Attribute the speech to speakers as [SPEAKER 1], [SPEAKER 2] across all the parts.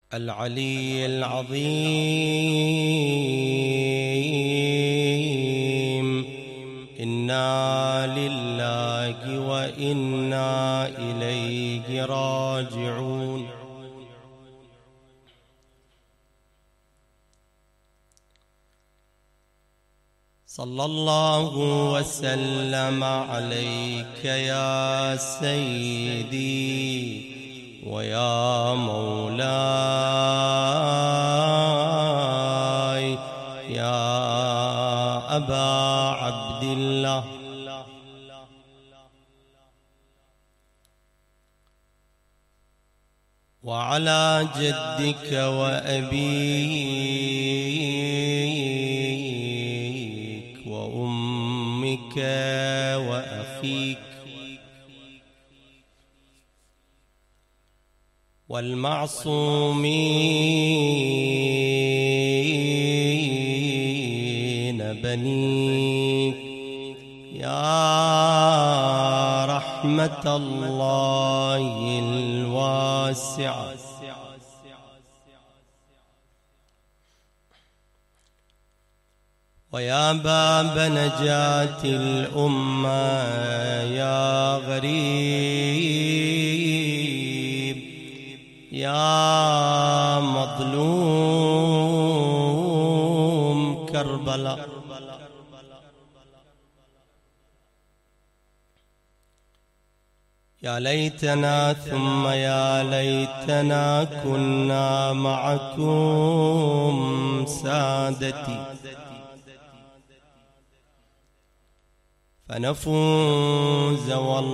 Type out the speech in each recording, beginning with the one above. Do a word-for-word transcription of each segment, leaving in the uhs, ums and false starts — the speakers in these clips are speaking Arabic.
[SPEAKER 1] العلي العظيم. إنا لله وإنا إليه راجعون. صلى الله وسلم عليك يا سيدي ويا مولاي يا أبا عبد الله. وعلى جدك وأبيك وأمك وأخيك والمعصومين بنيك يا رحمة الله الواسعة. ويا باب نجاة الأمة يا غريب يا مظلوم كربلاء. يا ليتنا ثم يا ليتنا كنا معكم سادتي فنفوز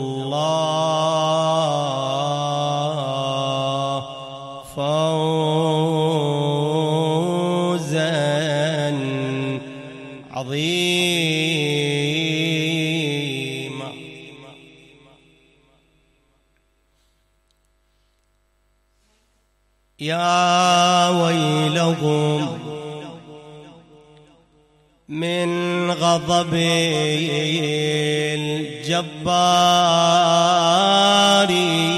[SPEAKER 1] والله فوزا عظيما. يا ويلهم من غضب الجبار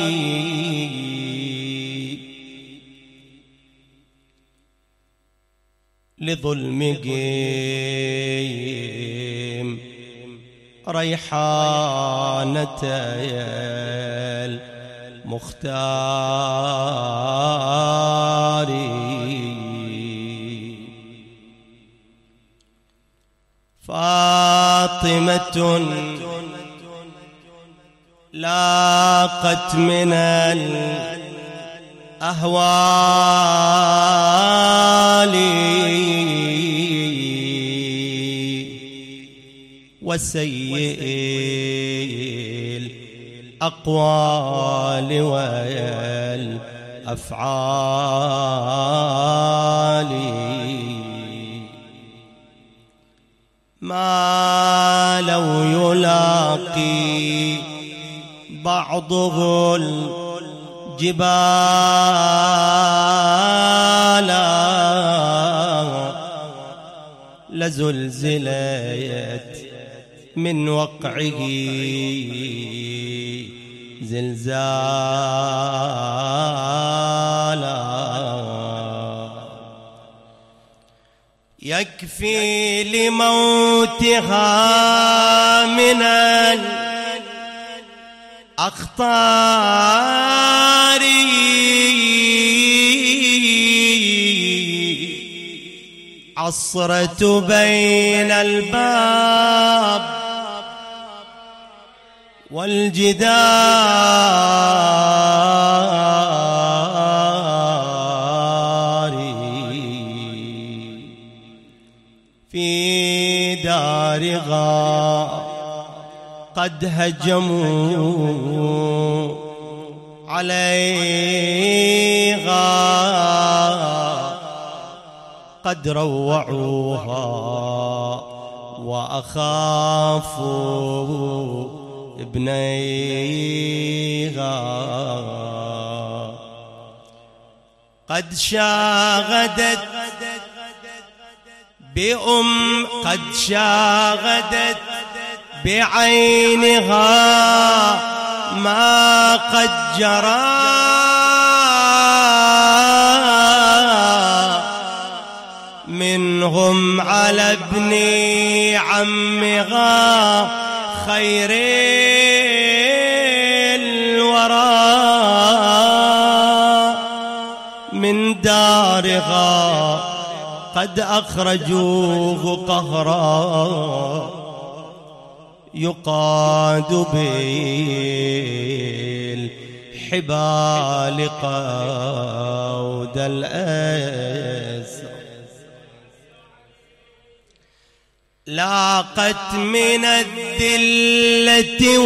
[SPEAKER 1] لظلمهم ريحانة المختار. فاطمة لاقت من الأهوال وسيء الأقوال والأفعال. ما لو يلاقي بعضه الجبال لزلزلت من وقعه زلزالا. يكفي لموتها من الأخطار عصرة بين الباب والجدار في دارها قد هجموا عليها قد روعوها وأخافوا ابنيها. قد شاغدت بأم قد شاغدت بعينها ما قد جرى على ابني عمغا خير الورى من دارها قد أخرجوه قهرا يقاد بالحبال قود الأسر لاقت من الذلة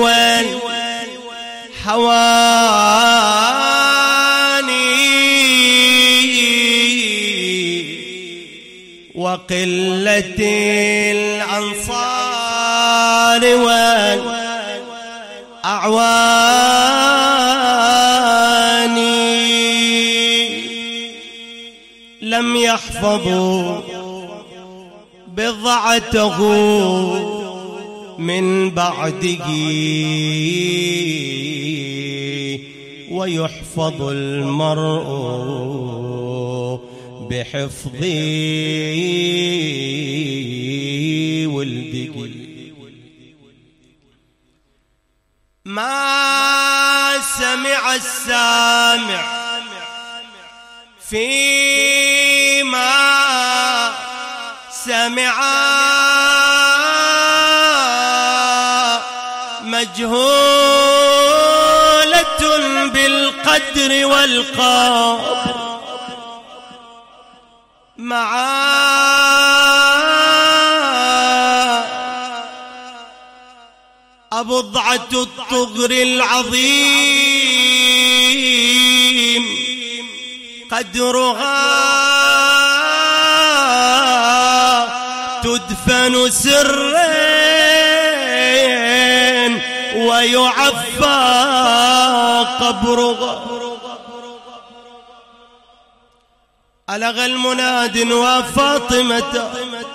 [SPEAKER 1] والحواني وقلة الأنصار والأعوان لم يحفظوا بضعته من بعده ويحفظ المرء بحفظ ولده ما سمع السامع فيما سمع مجهولة بالقدر والقبر مع أبضعة الطغر العظيم قدرها تدفن سرين ويعفى قبرها ألغى المناد وفاطمة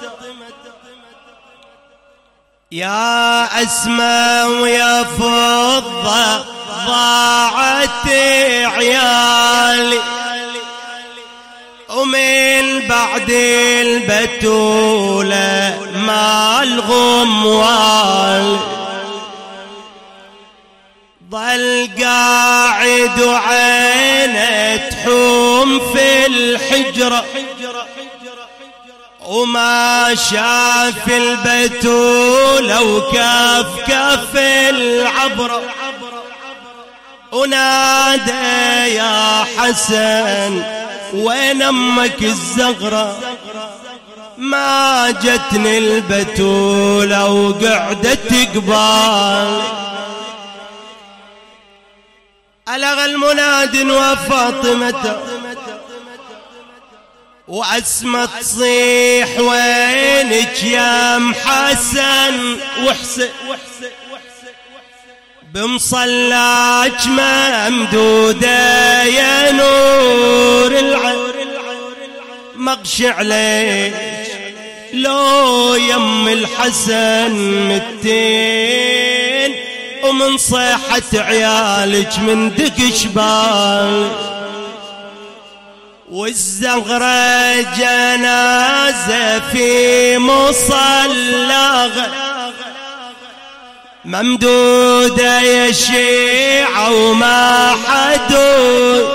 [SPEAKER 1] يا أسماء ويا فضة ضاعت عيالي ومن بعد البتولة ما الغموال ظل قاعد وعينه تحوم في الحجرة وما شاف البتولة وكاف كاف العبرة ونادى يا حسن وين امك الزغرة ما جتني البتولة وقعدت قبال ألغى المناد وفاطمة وأسمى تصيح وينك يا محسن وحسن بمصلاك ممدودة يا نور العين مغشي عليك لو يم الحسن متين ومن صيحة عيالك من دق شبال والزغرة جنازة في مصلاها ممدودة يا شيعة وما حدود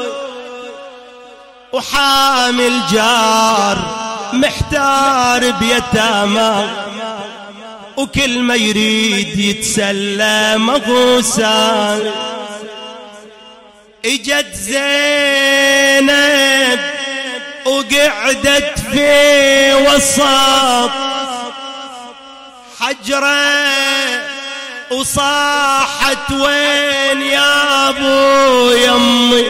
[SPEAKER 1] وحامل جار محتار بيتامى وكل ما يريد يتسلى مغوسان اجت زينب وقعدت في وسط حجرة وصاحت وين يا ابو يمي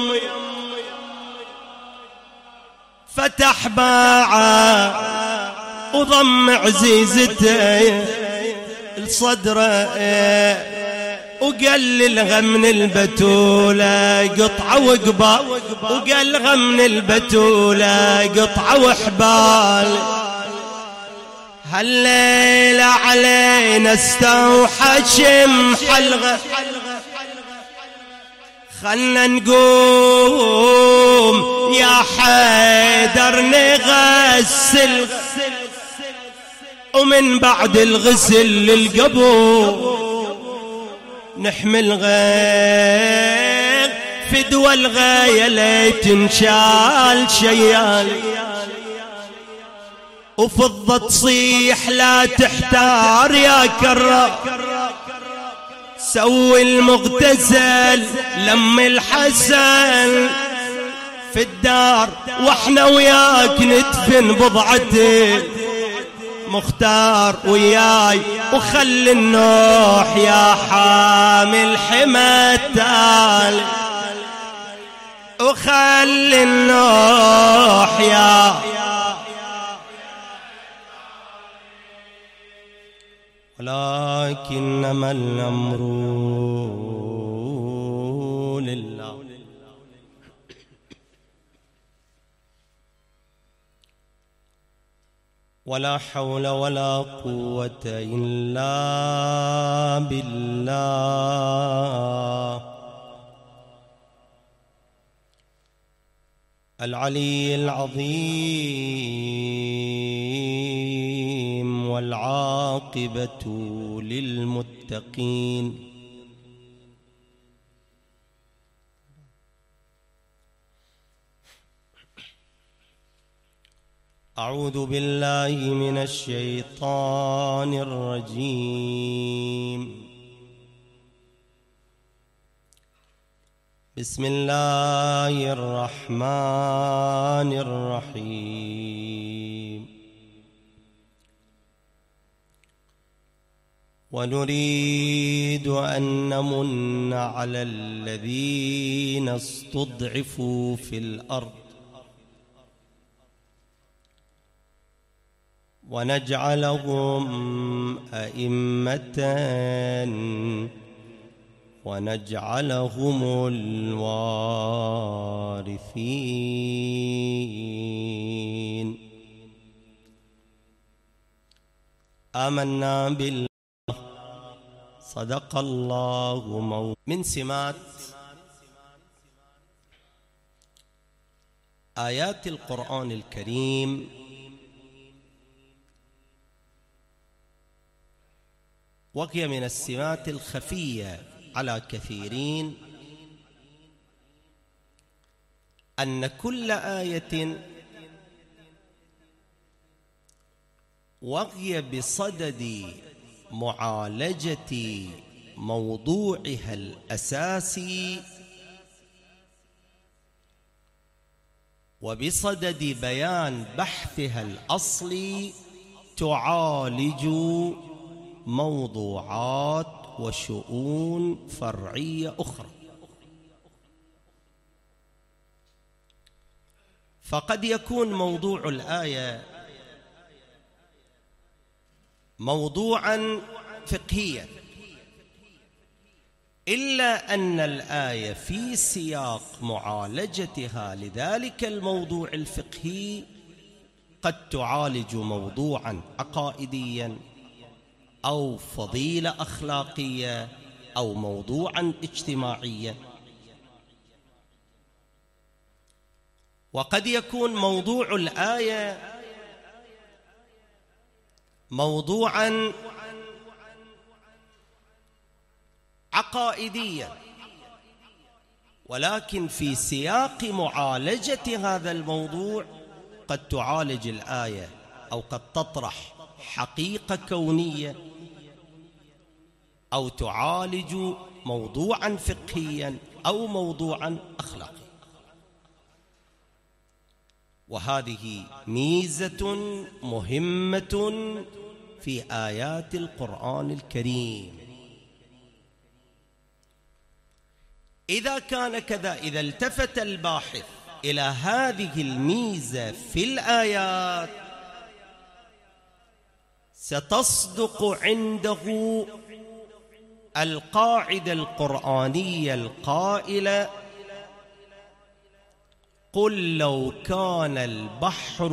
[SPEAKER 1] فتح باعه وضم عزيزته لصدره وقال لها من البتولة قطعة وقبا وقال لها من البتولة قطعة وحبال هالليلة علينا استوحش محلغة خلنا نقوم يا حيدر نغسل ومن بعد الغسل للقبور نحمل غير فدوى الغاية ليتنشال شيال، وفضة تصيح لا تحتار يا كرة، سوي المغتسل لم الحسن في الدار، واحنا وياك ندفن بضعته مختار وياي، وخلي النوح يا حامل حمتال، وخلي النوح يا ولكنما الأمر لله. ولا حول ولا قوة إلا بالله العلي العظيم، والعاقبة للمتقين. أعوذ بالله من الشيطان الرجيم. بسم الله الرحمن الرحيم. ونريد أن نمن على الذين استضعفوا في الأرض ونجعلهم أئمة ونجعلهم الوارثين. آمنا بالله صدق الله مولانا. من سمات آيات القرآن الكريم وهي من السمات الخفية على كثيرين أن كل آية وهي بصدد معالجة موضوعها الأساسي وبصدد بيان بحثها الأصلي تعالج موضوعات وشؤون فرعية أخرى. فقد يكون موضوع الآية موضوعا فقهيا، إلا أن الآية في سياق معالجتها لذلك الموضوع الفقهي قد تعالج موضوعا عقائديا أو فضيلة أخلاقية أو موضوعا اجتماعيا. وقد يكون موضوع الآية موضوعا عقائديا، ولكن في سياق معالجة هذا الموضوع قد تعالج الآية أو قد تطرح حقيقة كونية أو تعالج موضوعا فقهيا أو موضوعا أخلاقيا. وهذه ميزة مهمة في آيات القرآن الكريم. إذا كان كذا، إذا التفت الباحث إلى هذه الميزة في الآيات ستصدق عنده القاعدة القرآنية القائلة: قل لو كان البحر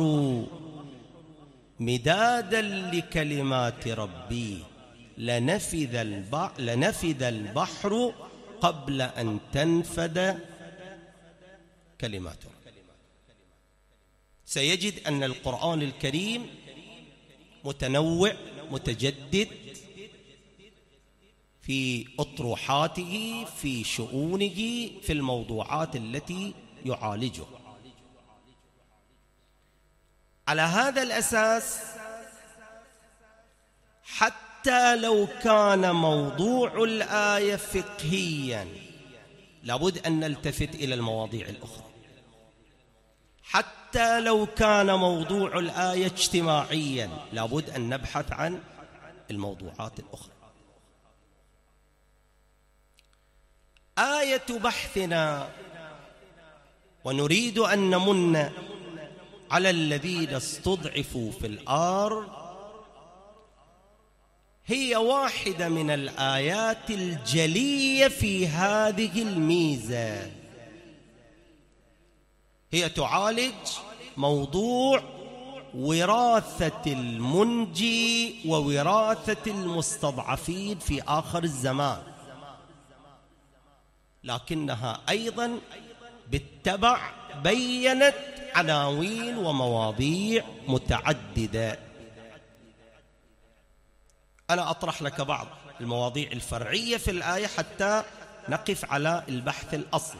[SPEAKER 1] مدادا لكلمات ربي لنفذ البحر, لنفذ البحر قبل أن تنفذ كلماته. سيجد أن القرآن الكريم متنوع متجدد في أطروحاته، في شؤونه، في الموضوعات التي يعالجها. على هذا الأساس حتى لو كان موضوع الآية فقهيا لابد أن نلتفت إلى المواضيع الأخرى، حتى لو كان موضوع الآية اجتماعيا لابد أن نبحث عن الموضوعات الأخرى. آية بحثنا ونريد أن نمن على الذين استضعفوا في الأرض هي واحدة من الآيات الجلية في هذه الميزة. هي تعالج موضوع وراثة المنجي ووراثة المستضعفين في آخر الزمان، لكنها أيضا بالتبع بيّنت عناوين ومواضيع متعددة. أنا أطرح لك بعض المواضيع الفرعية في الآية حتى نقف على البحث الأصلي.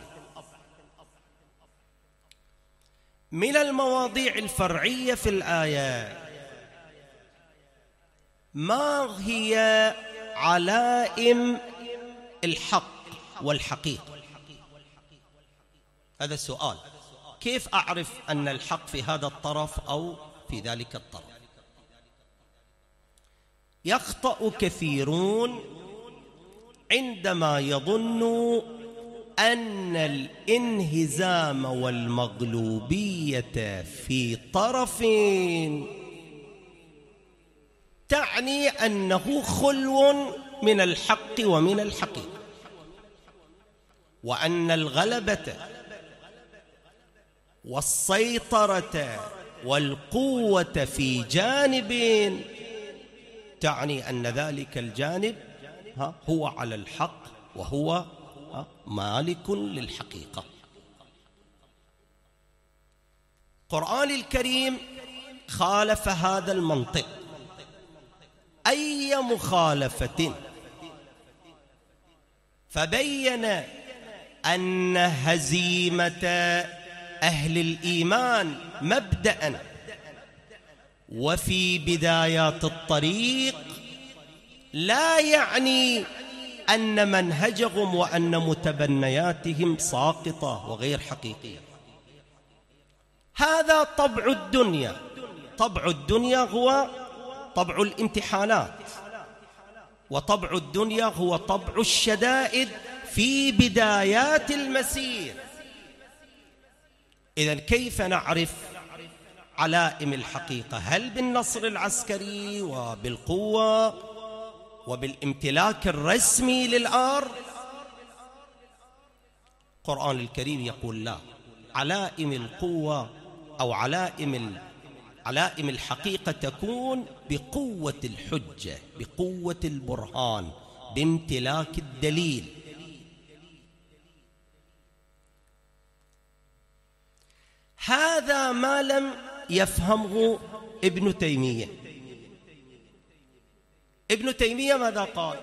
[SPEAKER 1] من المواضيع الفرعية في الآية ما هي علائم الحق والحقيقة؟ هذا السؤال، كيف أعرف أن الحق في هذا الطرف أو في ذلك الطرف؟ يخطأ كثيرون عندما يظنوا أن الانهزام والمغلوبية في طرف تعني أنه خلو من الحق ومن الحقيقة، وأن الغلبة والسيطرة والقوة في جانب تعني أن ذلك الجانب هو على الحق وهو مالك للحقيقة. القرآن الكريم خالف هذا المنطق أي مخالفة، فبين أن هزيمة أهل الإيمان مبدأ وفي بدايات الطريق لا يعني أن منهجهم وأن متبنياتهم ساقطة وغير حقيقية. هذا طبع الدنيا، طبع الدنيا هو طبع الامتحانات، وطبع الدنيا هو طبع الشدائد في بدايات المسير. إذن كيف نعرف علائم الحقيقة؟ هل بالنصر العسكري وبالقوة وبالامتلاك الرسمي للأرض؟ القرآن الكريم يقول لا، علائم القوة أو علائم علائم الحقيقة تكون بقوة الحجة، بقوة البرهان، بامتلاك الدليل. هذا ما لم يفهمه ابن تيمية. ابن تيمية ماذا قال؟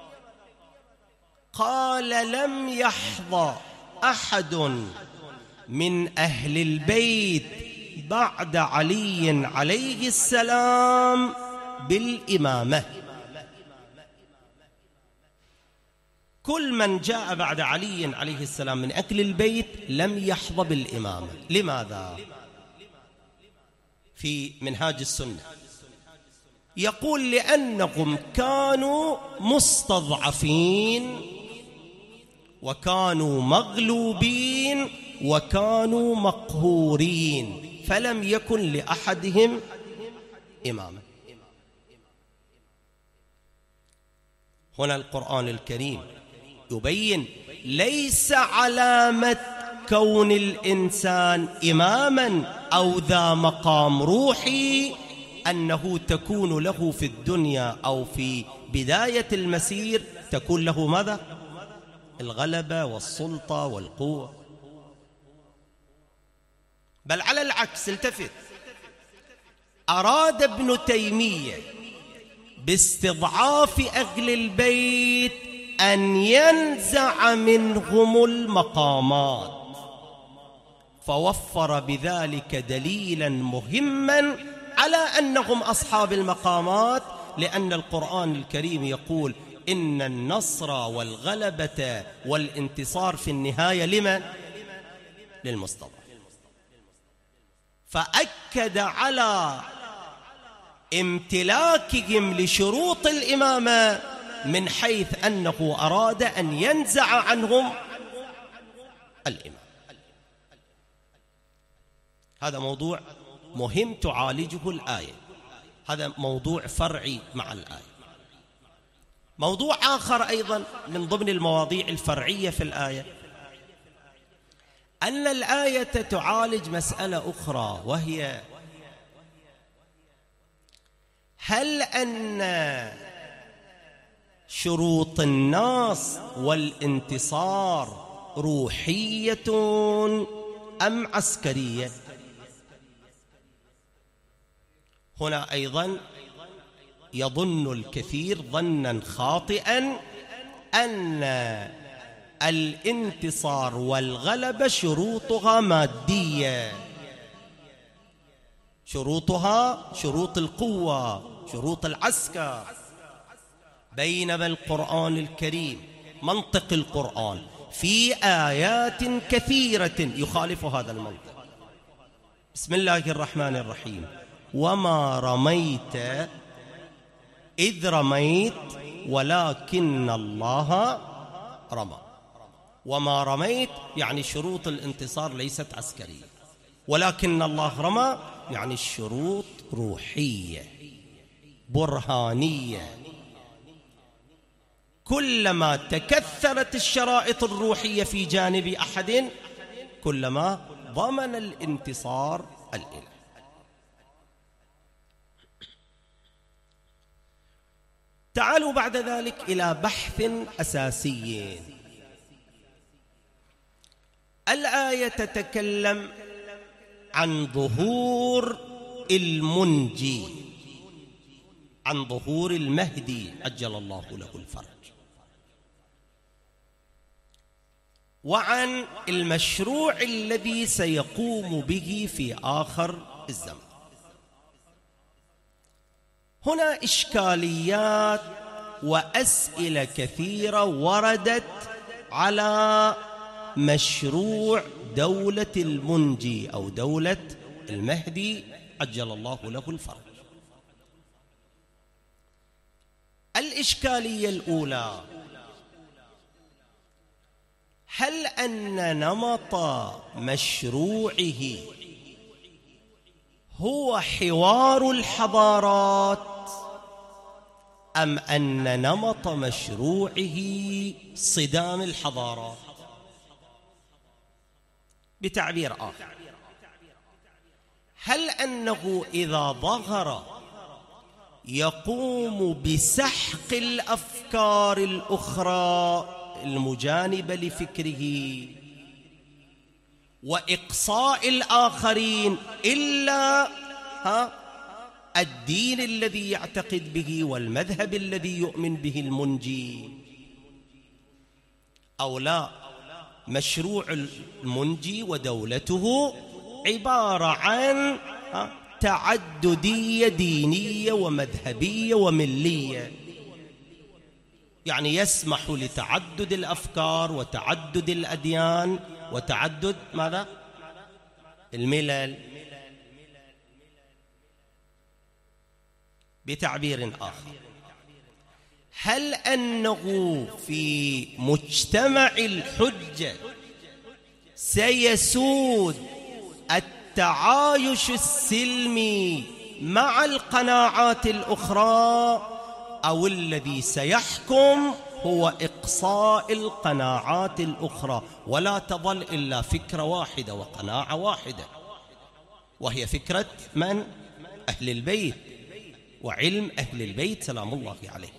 [SPEAKER 1] قال لم يحظى أحد من أهل البيت بعد علي عليه السلام بالإمامة. كل من جاء بعد علي عليه السلام من أهل البيت لم يحظى بالإمامة. لماذا؟ في منهاج السنة يقول لأنهم كانوا مستضعفين وكانوا مغلوبين وكانوا مقهورين، فلم يكن لأحدهم إماما. هنا القرآن الكريم يبين ليس علامة كون الإنسان إماما أو ذا مقام روحي أنه تكون له في الدنيا أو في بداية المسير تكون له ماذا؟ الغلبة والسلطة والقوة، بل على العكس. التفت، أراد ابن تيمية باستضعاف أهل البيت أن ينزع منهم المقامات، فوفر بذلك دليلا مهما على أنهم أصحاب المقامات، لأن القرآن الكريم يقول إن النصر والغلبة والانتصار في النهاية لمن؟ للمصطفى. فأكد على امتلاكهم لشروط الإمامة من حيث أنه أراد أن ينزع عنهم الإمام. هذا موضوع مهم تعالجه الآية، هذا موضوع فرعي مع الآية. موضوع آخر أيضا من ضمن المواضيع الفرعية في الآية أن الآية تعالج مسألة أخرى، وهي هل أن شروط الناس والانتصار روحية أم عسكرية؟ هنا أيضا يظن الكثير ظنا خاطئا أن الانتصار والغلبة شروطها مادية، شروطها شروط القوة، شروط العسكر، بينما القرآن الكريم منطق القرآن في آيات كثيرة يخالف هذا المنطق. بسم الله الرحمن الرحيم: وما رميت إذ رميت ولكن الله رمى. وما رميت يعني شروط الانتصار ليست عسكرية، ولكن الله رمى يعني الشروط روحية برهانية. كلما تكثرت الشرائط الروحية في جانب أحد كلما ضمن الانتصار الإلهي. تعالوا بعد ذلك إلى بحث أساسي. الآية تتكلم عن ظهور المنجي، عن ظهور المهدي عجل الله له الفرج، وعن المشروع الذي سيقوم به في آخر الزمن. هنا إشكاليات وأسئلة كثيرة وردت على مشروع دولة المنجي أو دولة المهدي عجل الله له الفرج. الإشكالية الأولى: هل أن نمط مشروعه هو حوار الحضارات، أم أن نمط مشروعه صدام الحضارات؟ بتعبير آخر، هل أنه إذا ظهر يقوم بسحق الأفكار الأخرى المجانبة لفكره وإقصاء الآخرين إلا ها الدين الذي يعتقد به والمذهب الذي يؤمن به المنجي، أو لا مشروع المنجي ودولته عبارة عن تعددية دينية ومذهبية وملية، يعني يسمح لتعدد الأفكار وتعدد الأديان وتعدد ماذا؟ الملل. بتعبير آخر، هل أنه في مجتمع الحجة سيسود التعايش السلمي مع القناعات الأخرى، أو الذي سيحكم هو إقصاء القناعات الأخرى ولا تظل إلا فكرة واحدة وقناعة واحدة، وهي فكرة من؟ أهل البيت وعلم أهل البيت سلام الله عليه.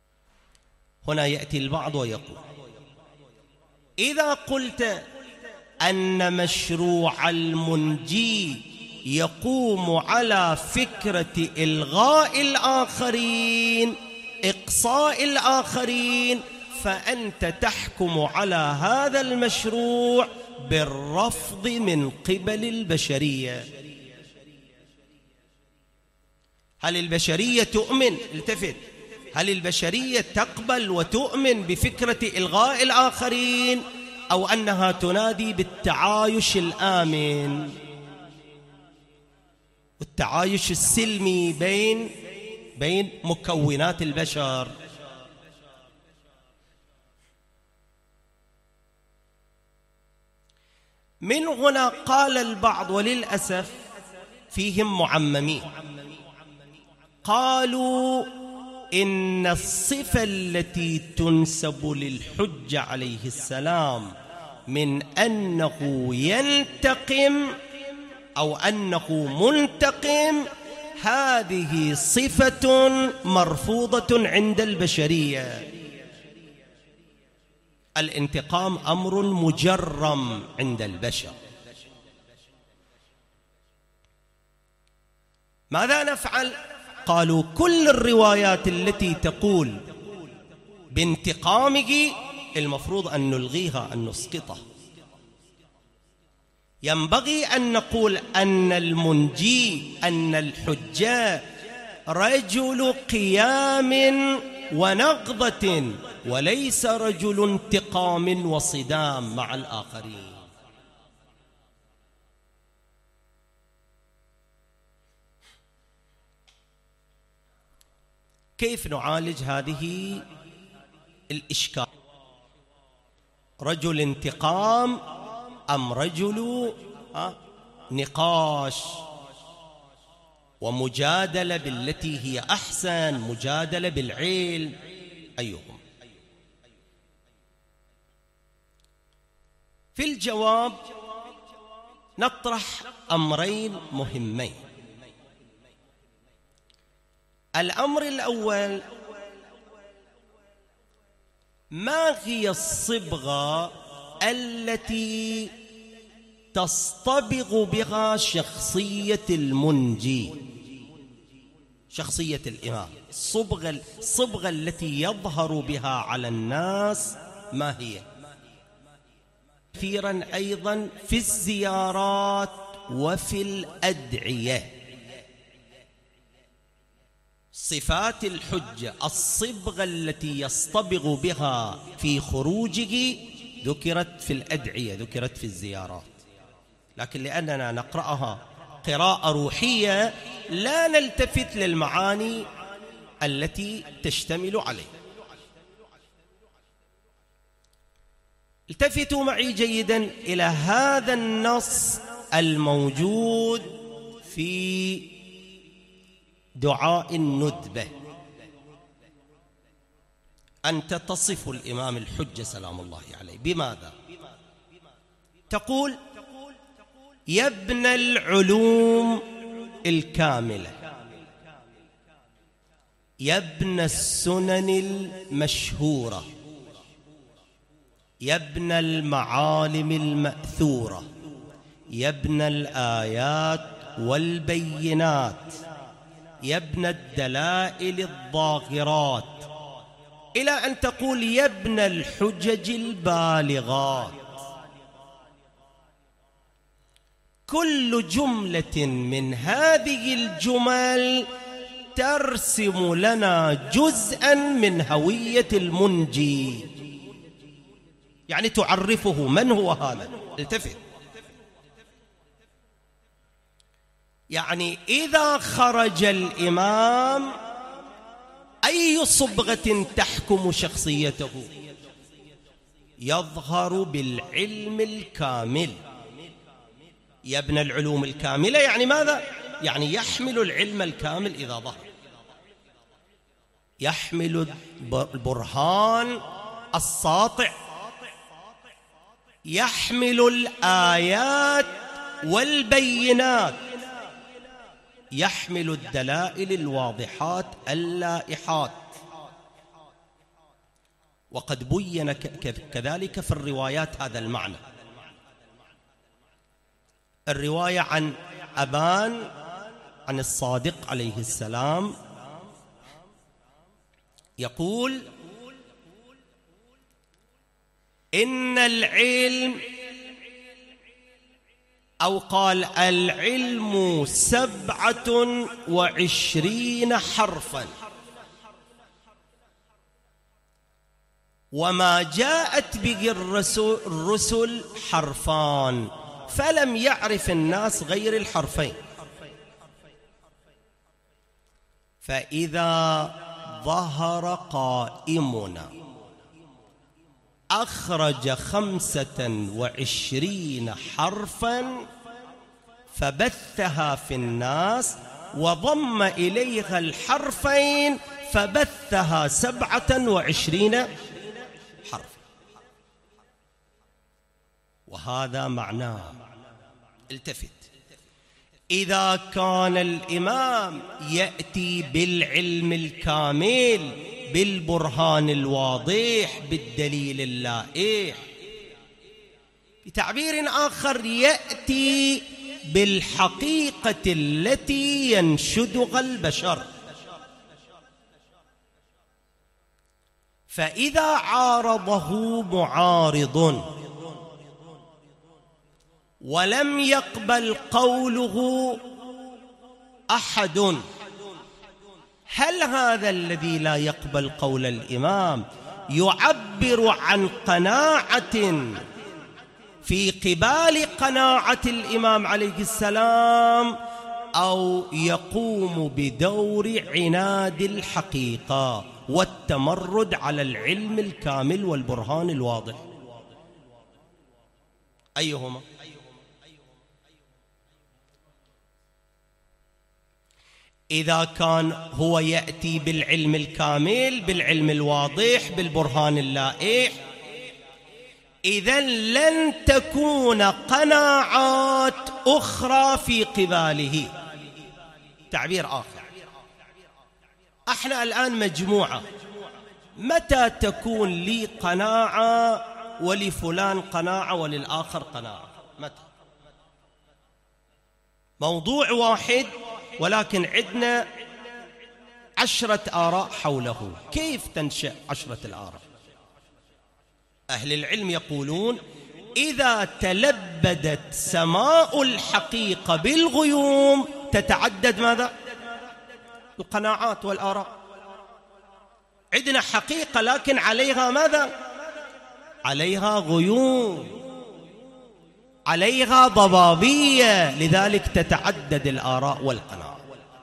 [SPEAKER 1] هنا يأتي البعض ويقول: إذا قلت أن مشروع المنجي يقوم على فكرة إلغاء الآخرين، إقصاء الآخرين، فأنت تحكم على هذا المشروع بالرفض من قبل البشرية. هل البشرية تؤمن؟ التفت، هل البشرية تقبل وتؤمن بفكرة إلغاء الآخرين، أو أنها تنادي بالتعايش الآمن والتعايش السلمي بين بين مكونات البشر؟ من هنا قال البعض، وللأسف فيهم معممين، قالوا إن الصفة التي تنسب للحجة عليه السلام من أنه ينتقم أو أنه منتقم، هذه صفة مرفوضة عند البشرية. الانتقام أمر مجرم عند البشر. ماذا نفعل؟ قالوا كل الروايات التي تقول بانتقامه المفروض أن نلغيها، أن نسقطها. ينبغي أن نقول أن المنجي، أن الحجة رجل قيام ونقضة، وليس رجل انتقام وصدام مع الآخرين. كيف نعالج هذه الإشكال؟ رجل انتقام أم رجل نقاش ومجادلة بالتي هي أحسن، مجادلة بالعلم، أيهم؟ في الجواب نطرح أمرين مهمين. الأمر الأول، ما هي الصبغة التي تصطبغ بها شخصية المنجي، شخصية الإمام؟ الصبغة الصبغة التي يظهر بها على الناس ما هي؟ كثيرا أيضا في الزيارات وفي الأدعية. صفات الحجة، الصبغة التي يصطبغ بها في خروجه ذكرت في الأدعية، ذكرت في الزيارات، لكن لأننا نقرأها قراءة روحية لا نلتفت للمعاني التي تشتمل عليه. التفتوا معي جيدا إلى هذا النص الموجود في دعاء الندبة. أنت تصف الإمام الحجة سلام الله عليه بماذا؟ تقول: يا ابن العلوم الكاملة، يا ابن السنن المشهورة، يا ابن المعالم المأثورة، يا ابن الآيات والبينات، يا ابن الدلائل الظاهرات، إلى أن تقول يا ابن الحجج البالغات. كل جملة من هذه الجمل ترسم لنا جزءا من هوية المنجي، يعني تعرفه من هو هذا. التفت، يعني إذا خرج الإمام أي صبغة تحكم شخصيته؟ يظهر بالعلم الكامل. يا ابن العلوم الكاملة يعني ماذا؟ يعني يحمل العلم الكامل إذا ظهر، يحمل البرهان الساطع، يحمل الآيات والبينات، يحمل الدلائل الواضحات اللائحات. وقد بين كذلك في الروايات هذا المعنى. الرواية عن أبان عن الصادق عليه السلام يقول: إن العلم، أو قال العلم سبعة وعشرين حرفا، وما جاءت به الرسل, الرسل حرفان، فلم يعرف الناس غير الحرفين. فإذا ظهر قائمنا أخرج خمسة وعشرين حرفا فبثها في الناس، وضم إليها الحرفين فبثها سبعة وعشرين حرفا. وهذا معناه، التفت، إذا كان الإمام يأتي بالعلم الكامل، بالبرهان الواضح، بالدليل اللائح، بتعبير آخر يأتي بالحقيقة التي ينشدها البشر، فإذا عارضه معارض ولم يقبل قوله أحد، هل هذا الذي لا يقبل قول الإمام يعبر عن قناعة في قبال قناعة الإمام عليه السلام، أو يقوم بدور عناد الحقيقة والتمرد على العلم الكامل والبرهان الواضح؟ أيهما؟ إذا كان هو يأتي بالعلم الكامل، بالعلم الواضح، بالبرهان اللائح، إذن لن تكون قناعات أخرى في قباله. تعبير آخر، احنا الآن مجموعة، متى تكون لي قناعة ولفلان قناعة وللآخر قناعة؟ متى؟ موضوع واحد ولكن عندنا عشرة آراء حوله، كيف تنشأ عشرة الآراء؟ أهل العلم يقولون: إذا تلبدت سماء الحقيقة بالغيوم تتعدد ماذا؟ القناعات والآراء. عندنا حقيقة لكن عليها ماذا؟ عليها غيوم، عليها ضبابية، لذلك تتعدد الآراء والقناعات.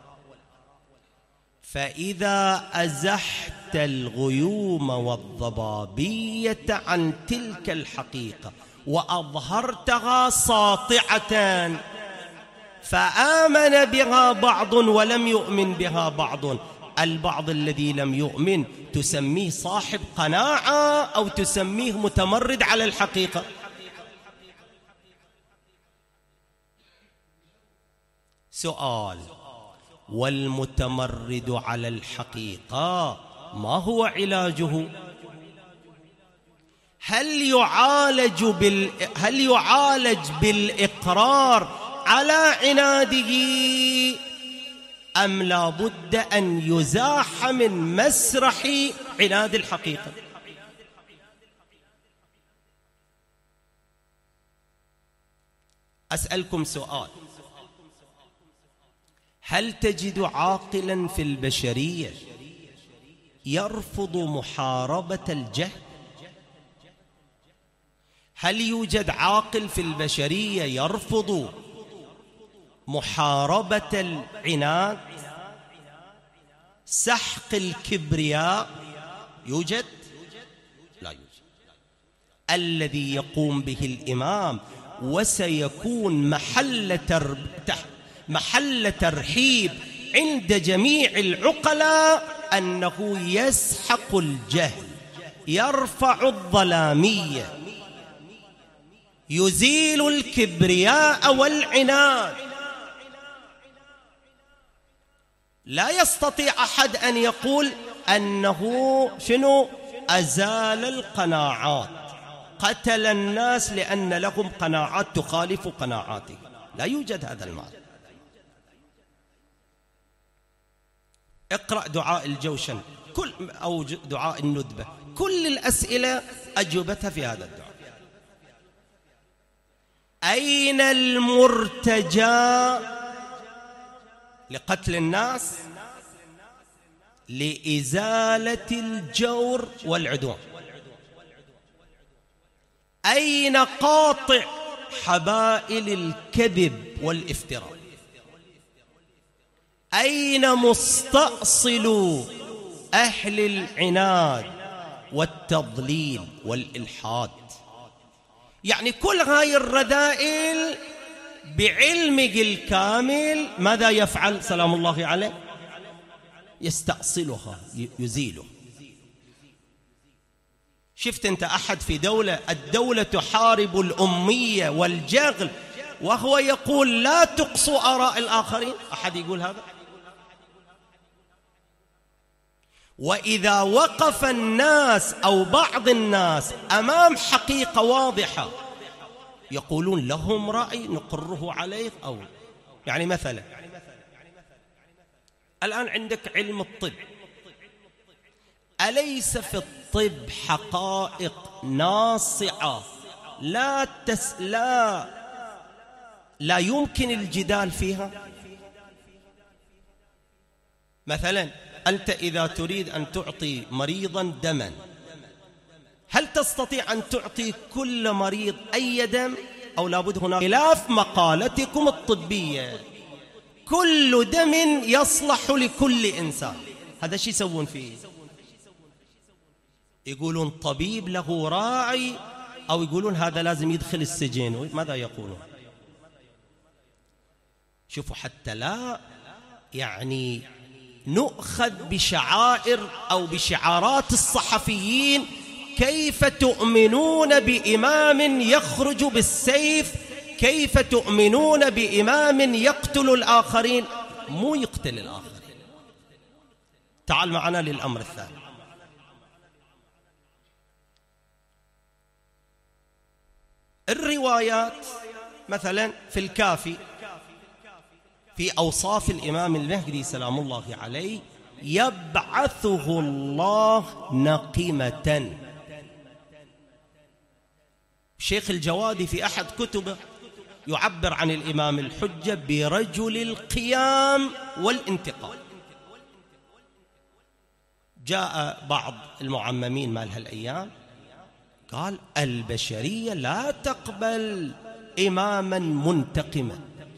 [SPEAKER 1] فإذا أزحت الغيوم والضبابية عن تلك الحقيقة وأظهرتها ساطعة، فآمن بها بعض ولم يؤمن بها بعض، البعض الذي لم يؤمن تسميه صاحب قناعة أو تسميه متمرد على الحقيقة؟ سؤال: والمتمرد على الحقيقة ما هو علاجه؟ هل يعالج بال... هل يعالج بالإقرار على عناده، أم لا بد أن يزاح من مسرح عناد الحقيقة؟ أسألكم سؤال: هل تجد عاقلا في البشرية يرفض محاربة الجهل؟ هل يوجد عاقل في البشرية يرفض محاربة العناد، سحق الكبرياء؟ يوجد؟ لا يوجد. الذي يقوم به الإمام وسيكون محل تر... محل ترحيب عند جميع العقلاء أنه يسحق الجهل، يرفع الظلامية، يزيل الكبرياء والعناد. لا يستطيع أحد أن يقول أنه شنو أزال القناعات، قتل الناس لأن لهم قناعات تخالف قناعاته. لا يوجد هذا المال. اقرأ دعاء الجوشن كل أو دعاء الندبة، كل الأسئلة أجوبتها في هذا الدعاء. أين المرتجى لقتل الناس لإزالة الجور والعدوان؟ أين قاطع حبائل الكذب والافتراء؟ أين مستأصل أهل العناد والتضليل والإلحاد؟ يعني كل هاي الرذائل بعلمه الكامل ماذا يفعل سلام الله عليه؟ يستأصلها، يزيله. شفت أنت أحد في دولة، الدولة تحارب الأمية والجغل وهو يقول لا تقصوا آراء الآخرين؟ أحد يقول هذا؟ وإذا وقف الناس أو بعض الناس أمام حقيقة واضحة يقولون لهم رأي نقره عليه. أو يعني مثلا الآن عندك علم الطب، أليس في الطب حقائق ناصعة لا تس لا لا يمكن الجدال فيها؟ مثلا أنت إذا تريد أن تعطي مريضا دما، هل تستطيع أن تعطي كل مريض أي دم؟ أو لابد هناك خلاف مقالتكم الطبية، كل دم يصلح لكل إنسان. هذا شيء يسوون فيه؟ يقولون طبيب له راعي، أو يقولون هذا لازم يدخل السجن. ماذا يقولون؟ شوفوا حتى لا يعني نؤخذ بشعائر أو بشعارات الصحفيين كيف تؤمنون بإمام يخرج بالسيف، كيف تؤمنون بإمام يقتل الآخرين. مو يقتل الآخرين. تعال معنا للأمر الثاني. الروايات مثلا في الكافي في أوصاف الإمام المهدي سلام الله عليه، يبعثه الله نقمة. الشيخ الجوادي في أحد كتبه يعبر عن الإمام الحجة برجل القيام والانتقام. جاء بعض المعممين مال هالأيام قال البشرية لا تقبل إماما منتقما.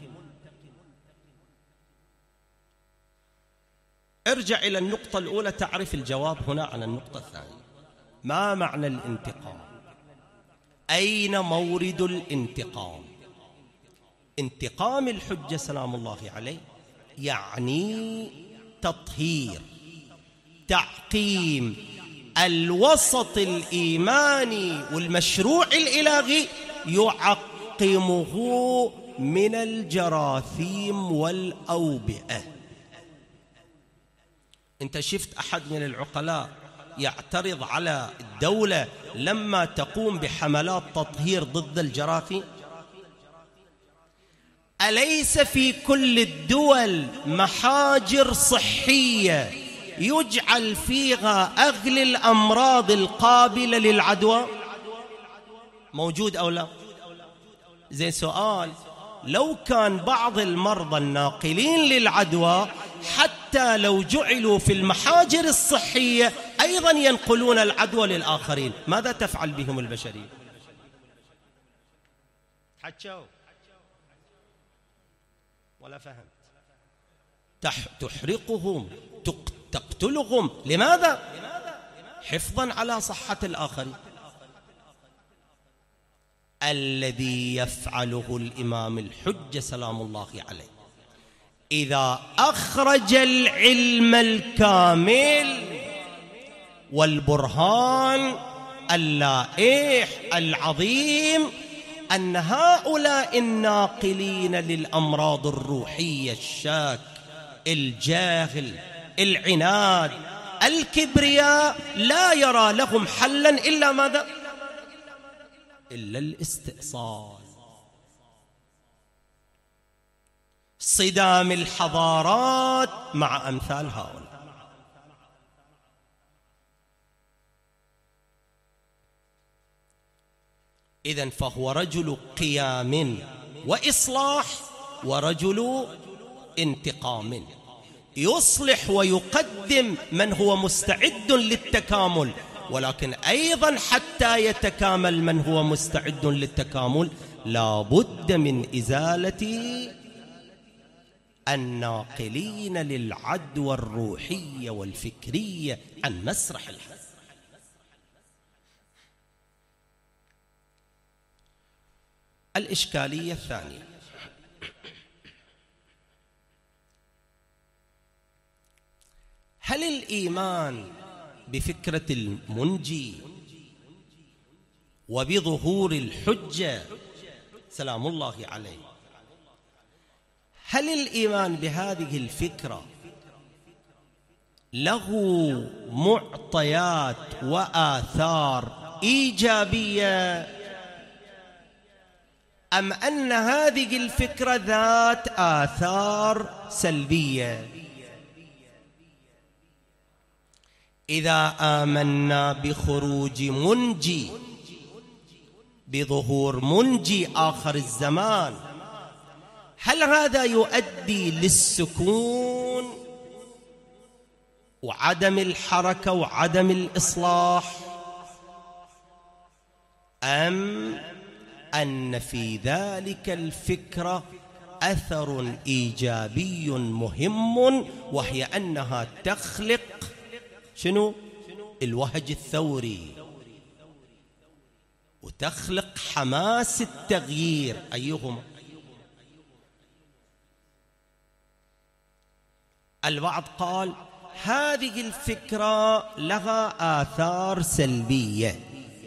[SPEAKER 1] ارجع إلى النقطة الأولى تعرف الجواب هنا على النقطة الثانية. ما معنى الانتقام؟ أين مورد الانتقام؟ انتقام الحجة سلام الله عليه يعني تطهير، تعقيم الوسط الإيماني والمشروع الإلهي، يعقمه من الجراثيم والأوبئة. انت شفت أحد من العقلاء يعترض على الدولة لما تقوم بحملات تطهير ضد الجراثيم؟ أليس في كل الدول محاجر صحية يجعل فيها أغلى الأمراض القابلة للعدوى؟ موجود أو لا؟ زي سؤال، لو كان بعض المرضى الناقلين للعدوى حتى لو جعلوا في المحاجر الصحية أيضا ينقلون العدوى للآخرين، ماذا تفعل بهم البشرية؟ حتشو ولا فهمت؟ تحرقهم، تقتلهم. لماذا؟ حفظا على صحة الآخرين. الذي يفعله الإمام الحجة سلام الله عليه إذا أخرج العلم الكامل والبرهان اللائح العظيم أن هؤلاء الناقلين للأمراض الروحية، الشاك، الجاهل، العناد، الكبرياء، لا يرى لهم حلا إلا ماذا؟ إلا الاستئصال. صدام الحضارات مع أمثال هؤلاء. إذن فهو رجل قيام وإصلاح ورجل انتقام، يصلح ويقدم من هو مستعد للتكامل، ولكن أيضا حتى يتكامل من هو مستعد للتكامل لا بد من إزالة الناقلين للعدوى الروحية والفكرية عن مسرح الحياة. الإشكالية الثانية: هل الإيمان بفكرة المنجي وبظهور الحجة سلام الله عليه، هل الإيمان بهذه الفكرة له معطيات وآثار إيجابية، أم أن هذه الفكرة ذات آثار سلبية؟ إذا آمنا بخروج منجي، بظهور منجي آخر الزمان، هل هذا يؤدي للسكون وعدم الحركة وعدم الإصلاح، أم أن في ذلك الفكرة أثر إيجابي مهم، وهي أنها تخلق شنو؟ الوهج الثوري، وتخلق حماس التغيير. أيهما؟ البعض قال هذه الفكرة لها آثار سلبية.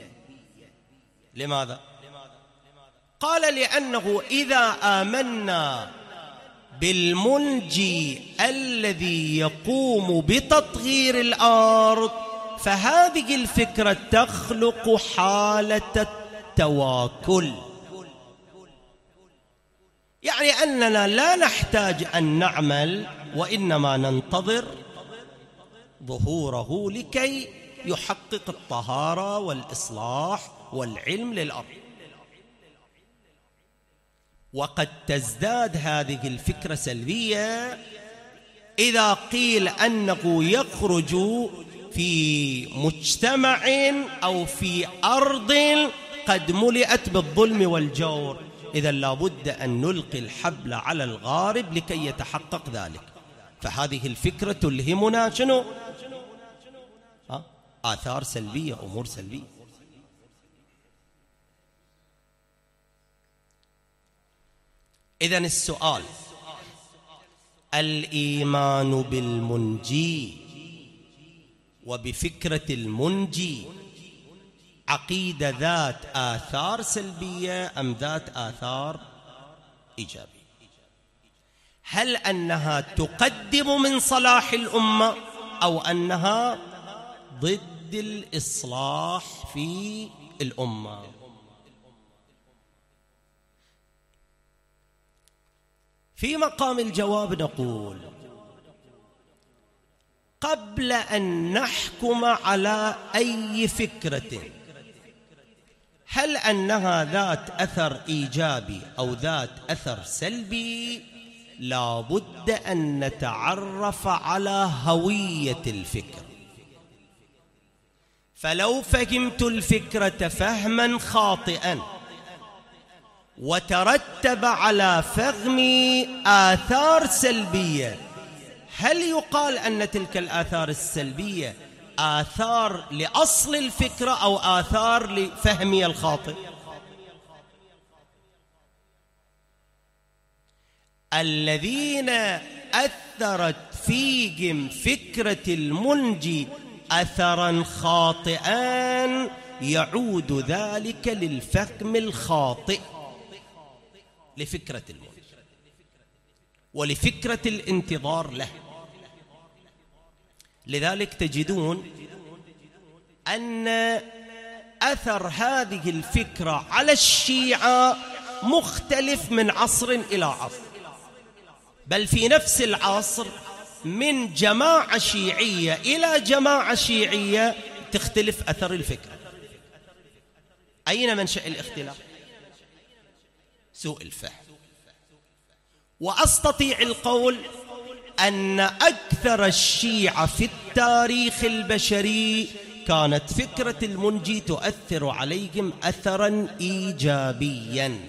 [SPEAKER 1] لماذا؟ قال لأنه إذا آمنا بالمنجي الذي يقوم بتطهير الأرض، فهذه الفكرة تخلق حالة التواكل، يعني أننا لا نحتاج أن نعمل، وإنما ننتظر ظهوره لكي يحقق الطهارة والإصلاح والعلم للأرض. وقد تزداد هذه الفكرة سلبية إذا قيل أنه يخرج في مجتمع أو في أرض قد ملئت بالظلم والجور، إذا لابد أن نلقي الحبل على الغارب لكي يتحقق ذلك. فهذه الفكرة تلهمنا شنو؟ ها؟ آثار سلبية، أمور سلبية. إذن السؤال: الإيمان بالمنجي وبفكرة المنجي عقيدة ذات آثار سلبية أم ذات آثار إيجابية؟ هل أنها تقدم من صلاح الأمة أو أنها ضد الإصلاح في الأمة؟ في مقام الجواب نقول: قبل أن نحكم على أي فكرة هل أنها ذات أثر إيجابي أو ذات أثر سلبي، لا بد أن نتعرف على هوية الفكرة. فلو فهمت الفكرة فهما خاطئا وترتب على فهمي آثار سلبية، هل يقال أن تلك الآثار السلبية آثار لأصل الفكرة أو آثار لفهمي الخاطئ؟ الذين أثرت فيهم فكرة المنجي أثرا خاطئا يعود ذلك للفهم الخاطئ لفكرة المنجي ولفكرة الانتظار له. لذلك تجدون أن أثر هذه الفكرة على الشيعة مختلف من عصر إلى عصر، بل في نفس العصر من جماعة شيعية إلى جماعة شيعية تختلف أثر الفكرة. أين منشأ الاختلاف؟ سوء الفهم. وأستطيع القول أن أكثر الشيعة في التاريخ البشري كانت فكرة المنجي تؤثر عليهم أثرا إيجابيا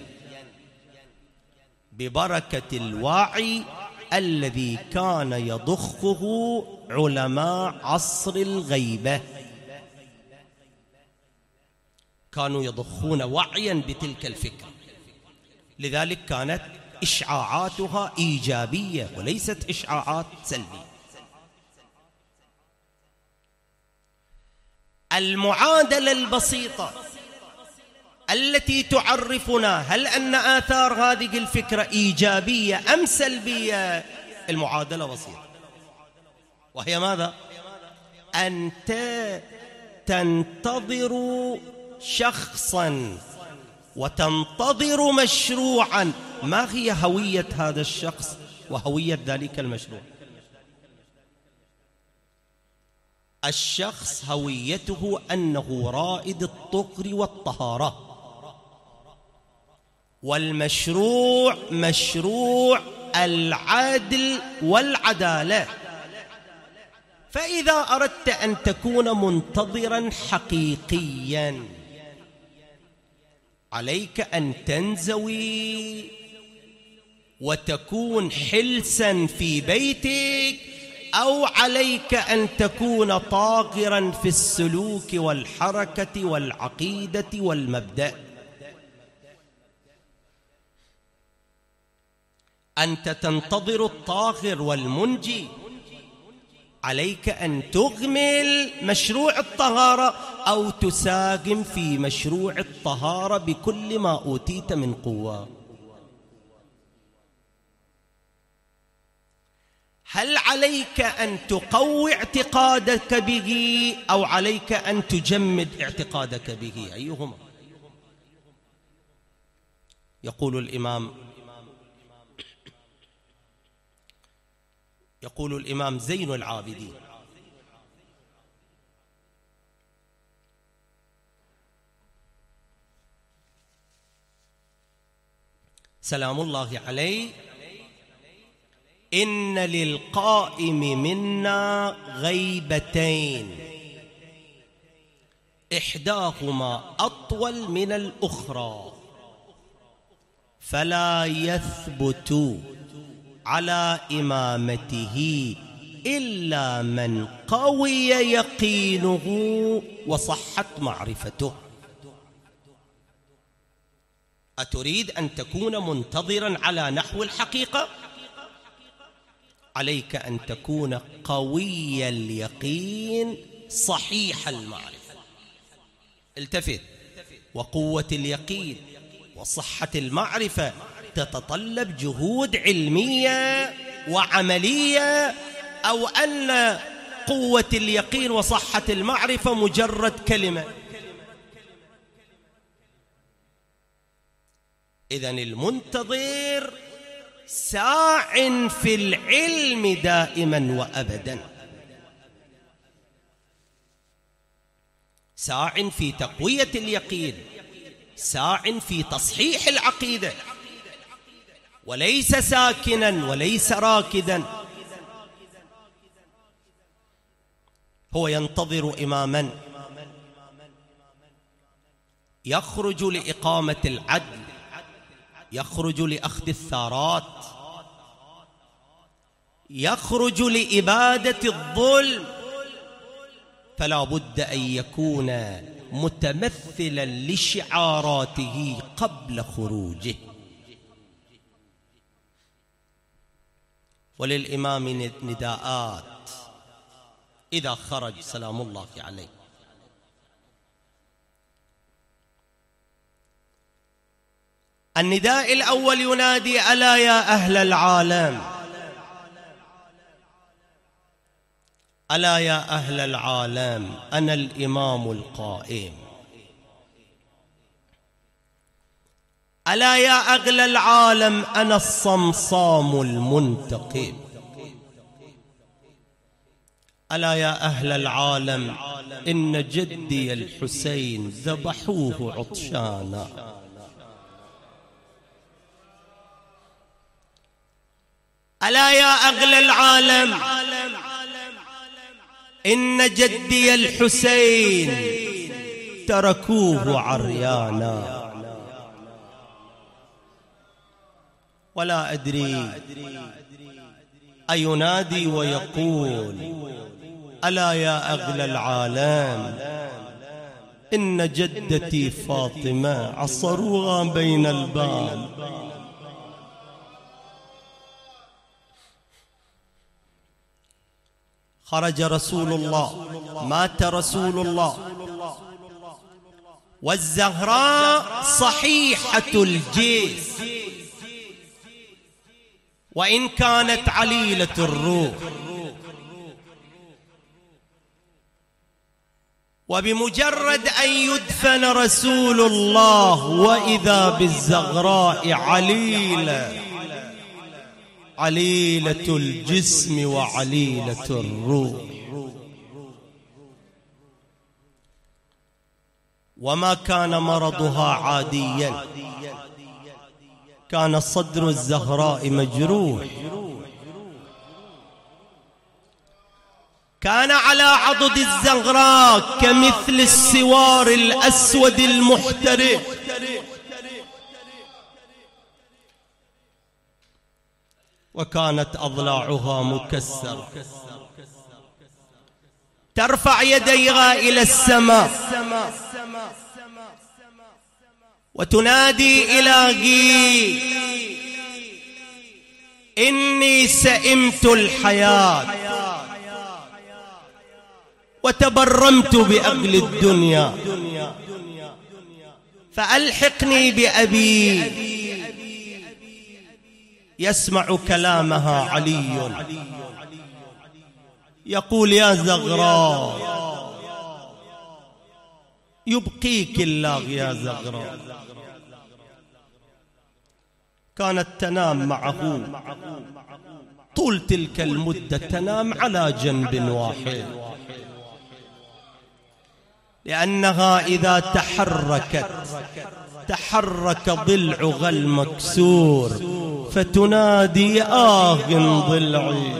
[SPEAKER 1] ببركة الوعي الذي كان يضخه علماء عصر الغيبة. كانوا يضخون وعيا بتلك الفكرة، لذلك كانت إشعاعاتها إيجابية وليست إشعاعات سلبية. المعادلة البسيطة التي تعرفنا هل أن آثار هذه الفكرة إيجابية أم سلبية، المعادلة بسيطة، وهي ماذا؟ أنت تنتظر شخصا وتنتظر مشروعا، ما هي هوية هذا الشخص وهوية ذلك المشروع؟ الشخص هويته أنه رائد الطهر والطهارة، والمشروع مشروع العدل والعدالة. فإذا أردت أن تكون منتظرا حقيقيا عليك أن تنزوي وتكون حلسا في بيتك، أو عليك أن تكون طاغرا في السلوك والحركة والعقيدة والمبدأ. أنت تنتظر الطاغر والمنجي، عليك أن تغمل مشروع الطهارة أو تساهم في مشروع الطهارة بكل ما أوتيت من قوة. هل عليك أن تقوي اعتقادك به أو عليك أن تجمد اعتقادك به؟ أيهما؟ يقول الإمام يقول الإمام زين العابدين: سلام الله عليه: إن للقائم منا غيبتين إحداهما أطول من الأخرى، فلا يثبت على إمامته إلا من قوي يقينه وصحت معرفته. أتريد أن تكون منتظرا على نحو الحقيقة؟ عليك أن تكون قوي اليقين صحيح المعرفة. التفت، وقوة اليقين وصحة المعرفة تتطلب جهود علمية وعملية، أو أن قوة اليقين وصحة المعرفة مجرد كلمة؟ إذن المنتظر ساع في العلم دائما وأبدا، ساع في تقوية اليقين، ساع في تصحيح العقيدة، وليس ساكنا وليس راكدا. هو ينتظر إماما يخرج لإقامة العدل، يخرج لأخذ الثارات، يخرج لإبادة الظلم، فلا بد أن يكون متمثلا لشعاراته قبل خروجه. وللإمام نداءات إذا خرج سلام الله عليه. النداء الأول ينادي: ألا يا أهل العالم، ألا يا أهل العالم، أنا الإمام القائم. ألا يا أغلى العالم أنا الصمصام المنتقم. ألا يا أهل العالم إن جدي الحسين ذبحوه عطشانا. ألا يا أغلى العالم إن جدي الحسين تركوه عريانا. ولا أدري أينادي ويقول ألا يا أغلى العالم إن جدتي فاطمة عصروها بين الباب. خرج رسول الله، مات رسول الله، والزهراء صحيحة الجيش، وإن كانت عليلة الروح. وبمجرد أن يدفن رسول الله وإذا بالزغراء عليلة، عليلة الجسم وعليلة الروح. وما كان مرضها عاديا، كان صدر الزهراء مجروح، كان على عضد الزهراء كمثل السوار الأسود المحترق. وكانت أضلاعها مكسرة، ترفع يديها إلى السماء وتنادي إلهي إني سئمت الحياة وتبرمت بأغل الدنيا، فألحقني بأبي. يسمع كلامها علي يقول يا زغراء يبقيك الله يا زغراء. كانت تنام معه طول تلك المدة، تنام على جنب واحد، لأنها إذا تحركت تحرك ضلعها المكسور فتنادي آه ضلعي.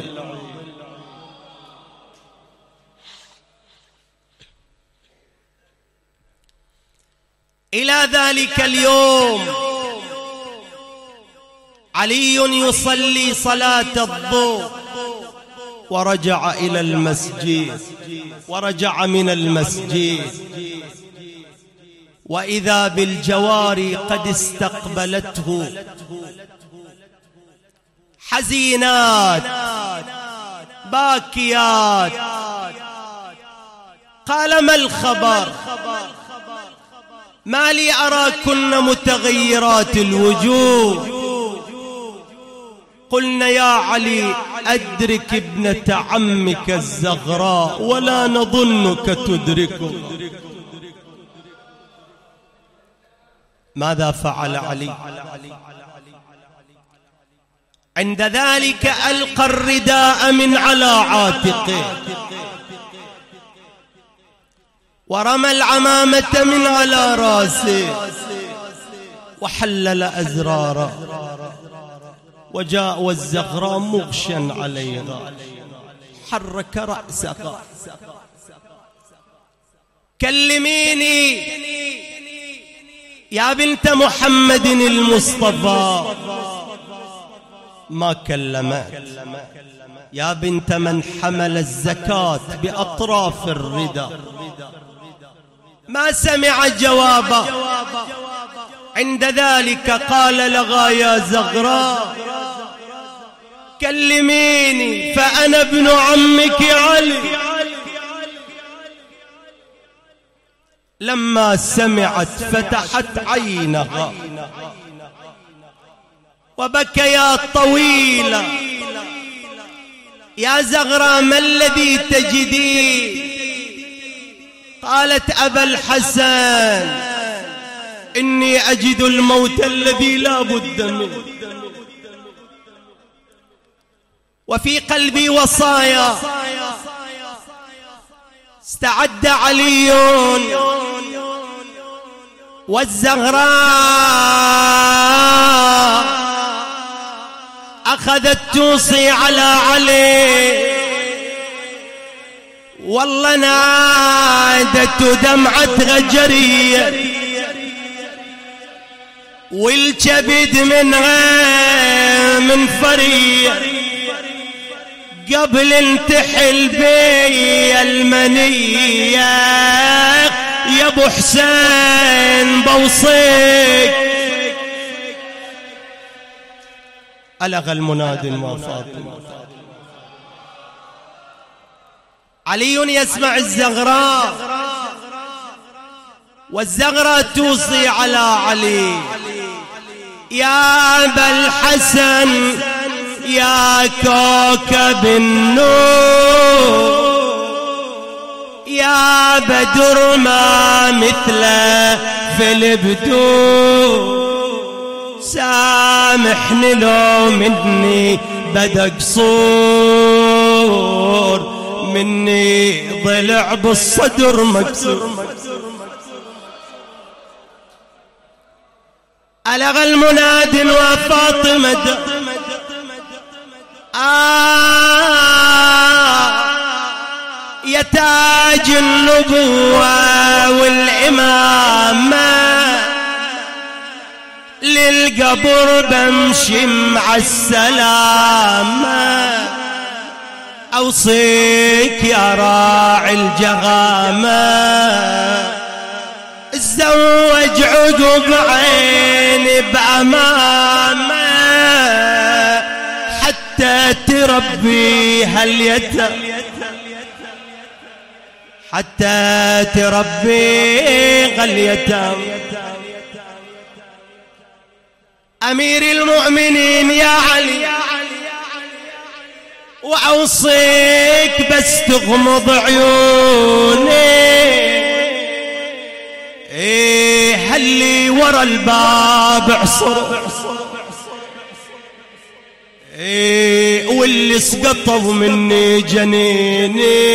[SPEAKER 1] إلى ذلك اليوم علي يصلي صلاة الظهر ورجع إلى المسجد، ورجع من المسجد وإذا بالجواري قد استقبلته حزينات باكيات. قال ما الخبر؟ ما لي أراكن متغيرات الوجوه؟ قلنا يا علي أدرك ابنة عمك الزغراء ولا نظنك تدركه. ماذا فعل علي؟ عند ذلك ألقى الرداء من على عاتقه ورمى العمامة من على راسه وحلل أزراره، وجاء والزغراء مغشا عليها، حرك رأسها. كلميني يا بنت محمد المصطفى. ما كلمت. يا بنت من حمل الزكاة بأطراف الردى. ما سمع جوابا. عند ذلك قال لها يا زغراء كلميني فأنا ابن عمك علي. لما سمعت فتحت عينها وبكيات طويلة. يا زغراء ما الذي تجدين؟ قالت أبا الحسن إني أجد الموت الذي لا بد منه، وفي قلبي وصايا. استعد علي والزهراء أخذت توصي على علي، والله نادت دمعة غجرية والكبد من من فرية، قبل انتحل بي المنية يا ابو حسين بوصيك. ألغى المنادي وفاطمة، علي يسمع الزغراء والزغراء توصي على علي، يا أبا الحسن يا كوكب النور، يا بدر ما مثله في البدور، سامحني لو مني بدا قصور، مني ضلع بالصدر مكسور. ألغى المنادي وفاطمة آه يا تاج النبوة والإمامة، للقبر بمشي مع السلامة، أوصيك يا راعي الجغامة، اتزوج عقب عيني بأمامه، حتى تربي هاليتم، حتى تربي هاليتم. أمير المؤمنين يا علي، وأوصيك بس تغمض عيوني، إيه هاللي ورا الباب عصر، إيه واللي سقطوا مني جنيني،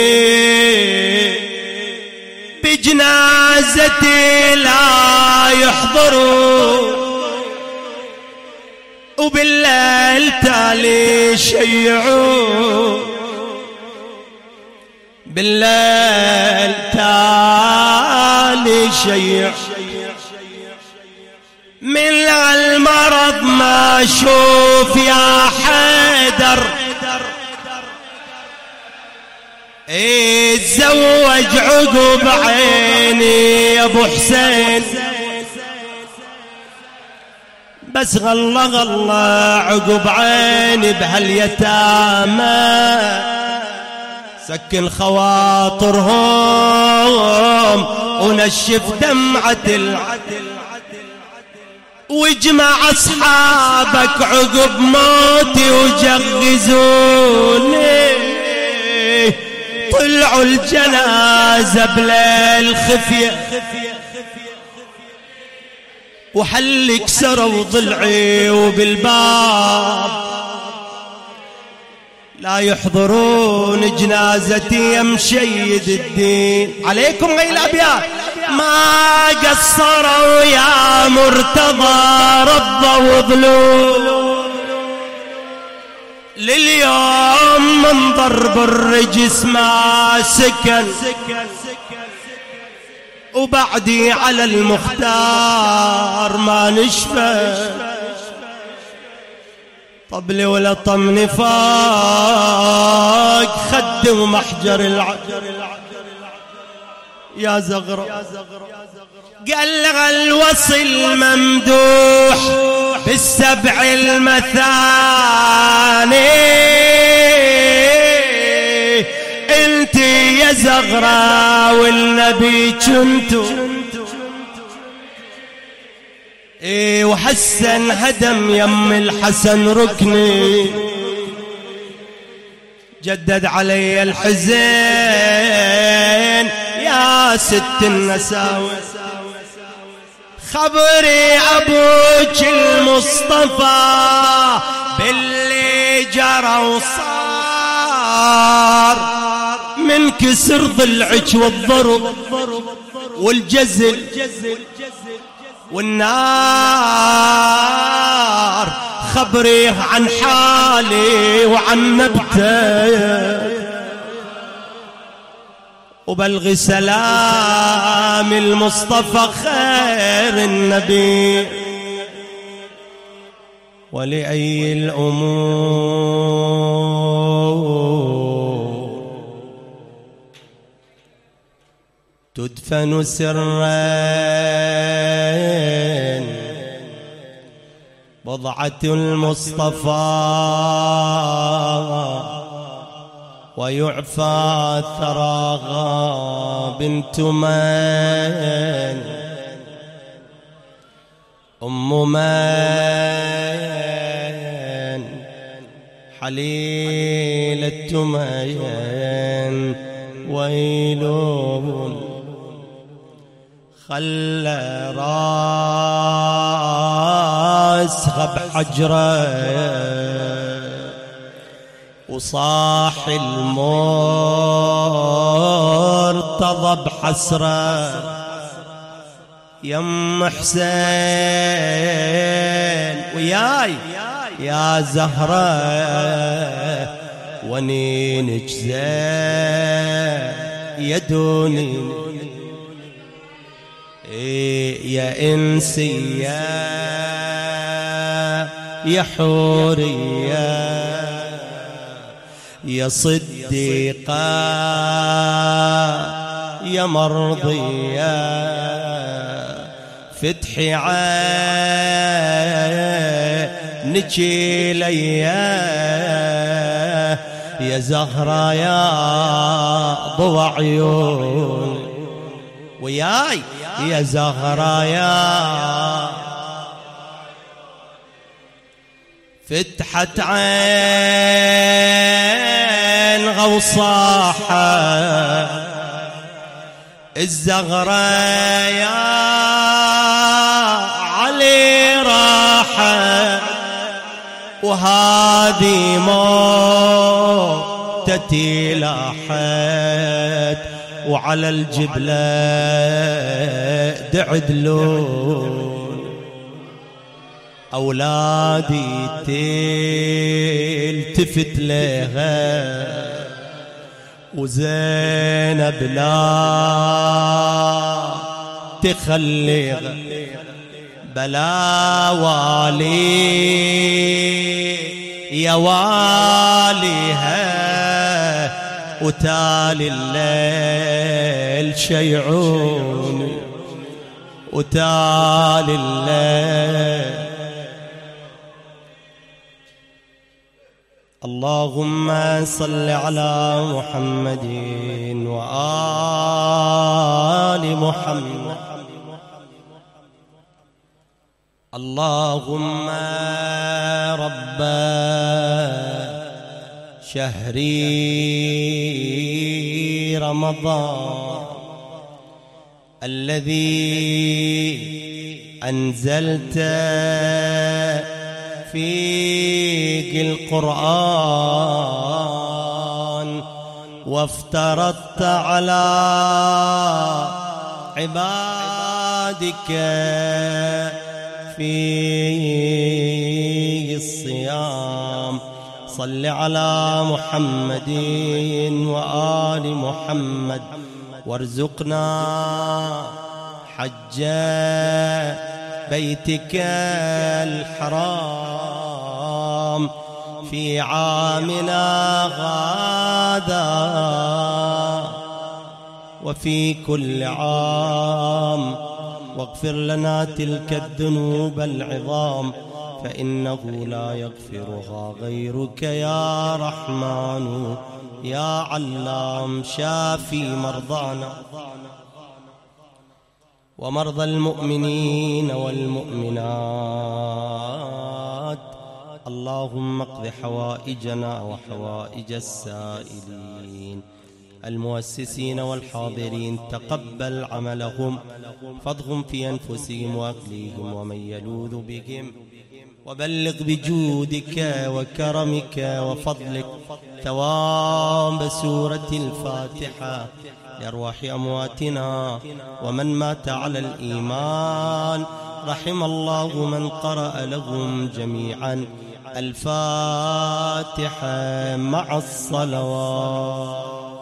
[SPEAKER 1] بجنازتي لا يحضروا، وبالليل تالي شيعوا، بالليل تالي شيع، من المرض ما اشوف يا حيدر، اتزوج عقب عيني يا ابو حسين، بس غلا غلا عقب عيني بهاليتامى، سكن خواطرهم ونشف دمعة العدل، واجمع اصحابك عقب موتي وجغزوني، طلعوا الجنازة بليل خفية، وحل كسروا ضلعي وبالباب، لا يحضرون جنازتي يا مشيد الدين. عليكم غير الأبيات، ما قصروا يا مرتضى رضوا ظلول، لليوم من ضرب الرجس ما سكن، وبعدي على المختار ما نشفى، طبلي ولا طمني فاق خد ومحجر العجر يا زغرة. قال لغى الوصل ممدوح بالسبع المثاني، انت يا زغرة والنبي كنتو، ايه وحسن هدم يم الحسن ركني، جدد علي الحزين يا ست النساوي، خبري أبوك المصطفى باللي جرى وصار، من كسر ضلعك والضرب والجزل والنار. خبري عن حالي وعن نبته، وبلغ سلام المصطفى خير النبي. ولأي الأمور تدفن سرين بضعة المصطفى، ويعفى ثراها بنت من أم من حليلة من ويلون خلى راسها بحجره، وصاح المرتضى بحسره. يم حسين وياي يا زهرة ونينك زيدوني يا إنسية يا حورية يا صديقة يا مرضية. فتحي عينك ليا يا زهرة يا ضوى عيون، وياي يا زهرة يا فتحت عين غوصاحة الزغرة يا علي راحة، وهذه موتتي لاحت وعلى الجبلة دعدلون. أولادي تلتفت لها وزينب لا تخليها، بلا والي يا واليها وتالي الليل شيعوني وتالي الليل. اللهم صل على محمد وآل محمد. اللهم رب شهر رمضان الذي أنزلت فيه القرآن وافترضت على عبادك فيه الصيام. صل على محمد وآل محمد وارزقنا حج بيتك الحرام في عامنا غادا وفي كل عام، واغفر لنا تلك الذنوب العظام فإنه لا يغفرها غيرك يا رحمن يا علام. شافي مرضانا ومرضى المؤمنين والمؤمنات. اللهم اقض حوائجنا وحوائج السائلين المؤسسين والحاضرين تقبل عملهم، فاضغم في أنفسهم وأقليهم ومن يلوذ بهم، وبلغ بجودك وكرمك وفضلك ثواب سورة الفاتحة لأرواح أمواتنا ومن مات على الإيمان. رحم الله من قرأ لهم جميعا. الفاتحة مع الصلوات.